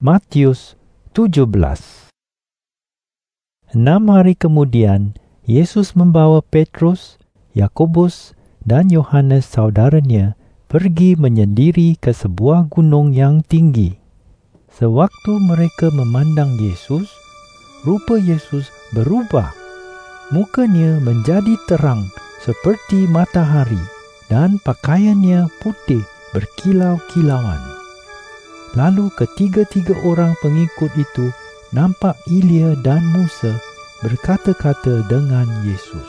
Matius 17. 6 hari kemudian, Yesus membawa Petrus, Yakobus dan Yohanes saudaranya pergi menyendiri ke sebuah gunung yang tinggi. Sewaktu mereka memandang Yesus, rupa Yesus berubah. Mukanya menjadi terang seperti matahari dan pakaiannya putih berkilau-kilauan. Lalu ketiga-tiga orang pengikut itu nampak Elia dan Musa berkata-kata dengan Yesus.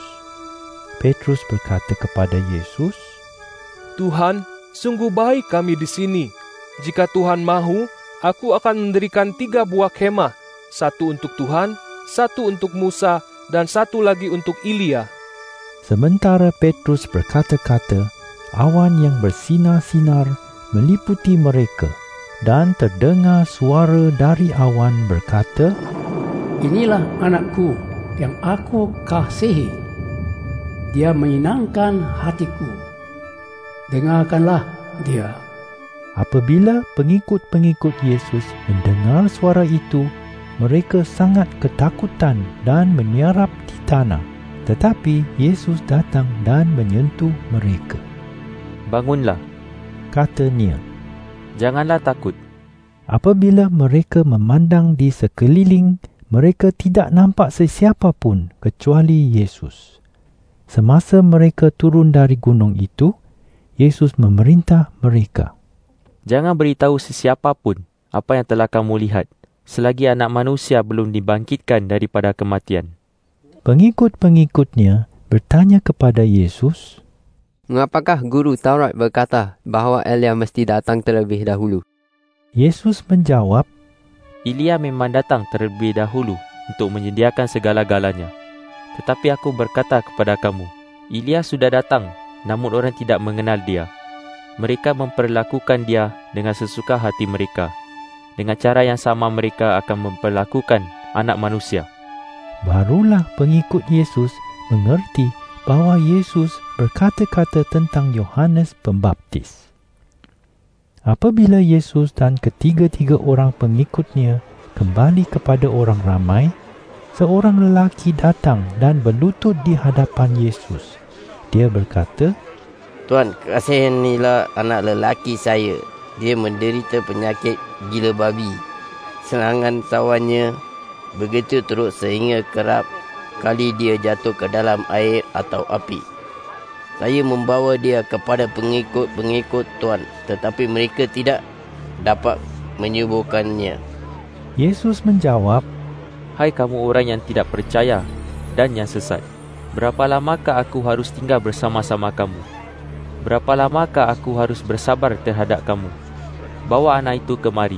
Petrus berkata kepada Yesus, "Tuhan, sungguh baik kami di sini. Jika Tuhan mahu, aku akan mendirikan 3 buah kemah, 1 untuk Tuhan, 1 untuk Musa, dan 1 lagi untuk Elia." Sementara Petrus berkata-kata, awan yang bersinar-sinar meliputi mereka. Dan terdengar suara dari awan berkata, "Inilah anakku yang aku kasihi. Dia menyenangkan hatiku. Dengarkanlah dia." Apabila pengikut-pengikut Yesus mendengar suara itu, mereka sangat ketakutan dan menyerap di tanah. Tetapi Yesus datang dan menyentuh mereka. "Bangunlah," katanya. "Janganlah takut." Apabila mereka memandang di sekeliling, mereka tidak nampak sesiapa pun kecuali Yesus. Semasa mereka turun dari gunung itu, Yesus memerintah mereka, "Jangan beritahu sesiapa pun apa yang telah kamu lihat, selagi Anak Manusia belum dibangkitkan daripada kematian." Pengikut-pengikutnya bertanya kepada Yesus, "Mengapakah guru Taurat berkata bahawa Elia mesti datang terlebih dahulu?" Yesus menjawab, "Elia memang datang terlebih dahulu untuk menyediakan segala-galanya. Tetapi aku berkata kepada kamu, Elia sudah datang, namun orang tidak mengenal dia. Mereka memperlakukan dia dengan sesuka hati mereka. Dengan cara yang sama mereka akan memperlakukan Anak Manusia." Barulah pengikut Yesus mengerti bahawa Yesus berkata-kata tentang Yohanes Pembaptis. Apabila Yesus dan ketiga-tiga orang pengikutnya kembali kepada orang ramai, seorang lelaki datang dan berlutut di hadapan Yesus. Dia berkata, "Tuan, kasihanilah anak lelaki saya. Dia menderita penyakit gila babi. Serangan sawannya begitu teruk sehingga kerap kali dia jatuh ke dalam air atau api. Saya membawa dia kepada pengikut-pengikut Tuan, tetapi mereka tidak dapat menyembuhkannya." Yesus menjawab, "Hai kamu orang yang tidak percaya dan yang sesat, berapa lamakah aku harus tinggal bersama-sama kamu? Berapa lamakah aku harus bersabar terhadap kamu? Bawa anak itu kemari."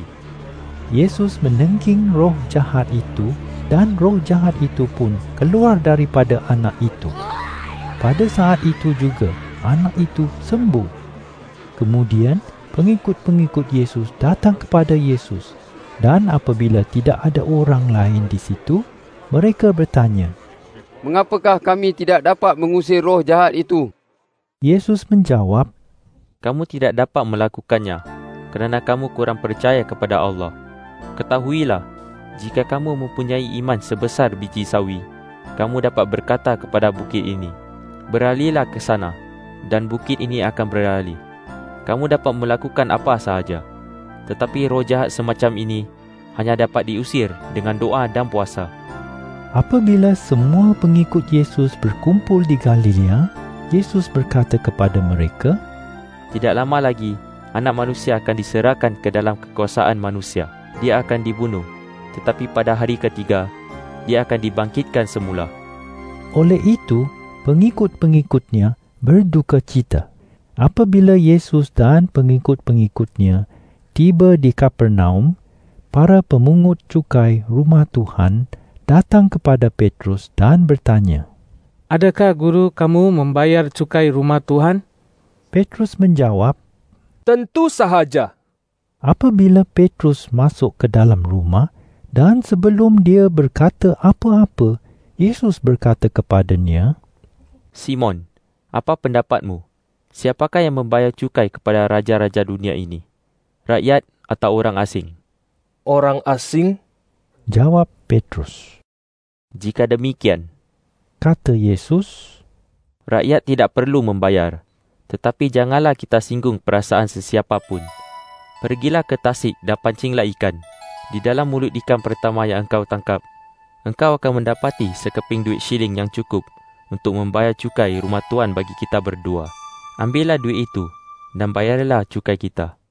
Yesus menengking roh jahat itu, dan roh jahat itu pun keluar daripada anak itu. Pada saat itu juga, anak itu sembuh. Kemudian, pengikut-pengikut Yesus datang kepada Yesus, dan apabila tidak ada orang lain di situ, mereka bertanya, "Mengapakah kami tidak dapat mengusir roh jahat itu?" Yesus menjawab, "Kamu tidak dapat melakukannya kerana kamu kurang percaya kepada Allah. Ketahuilah, jika kamu mempunyai iman sebesar biji sawi, kamu dapat berkata kepada bukit ini, beralihlah ke sana, dan bukit ini akan beralih. Kamu dapat melakukan apa sahaja. Tetapi roh jahat semacam ini hanya dapat diusir dengan doa dan puasa." Apabila semua pengikut Yesus berkumpul di Galilea, Yesus berkata kepada mereka, "Tidak lama lagi, Anak Manusia akan diserahkan ke dalam kekuasaan manusia. Dia akan dibunuh, tetapi pada hari ketiga, dia akan dibangkitkan semula." Oleh itu, pengikut-pengikutnya berduka cita. Apabila Yesus dan pengikut-pengikutnya tiba di Kapernaum, para pemungut cukai rumah Tuhan datang kepada Petrus dan bertanya, "Adakah guru kamu membayar cukai rumah Tuhan?" Petrus menjawab, "Tentu sahaja." Apabila Petrus masuk ke dalam rumah dan sebelum dia berkata apa-apa, Yesus berkata kepadanya, "Simon, apa pendapatmu? Siapakah yang membayar cukai kepada raja-raja dunia ini? Rakyat atau orang asing?" orang asing? Jawab Petrus. Jika demikian, Kata Yesus, rakyat tidak perlu membayar. Tetapi janganlah kita singgung perasaan sesiapa pun. Pergilah ke tasik dan pancinglah ikan. Di dalam mulut ikan pertama yang engkau tangkap, engkau akan mendapati sekeping duit shilling yang cukup untuk membayar cukai rumah tuan bagi kita berdua. Ambillah duit itu dan bayarlah cukai kita.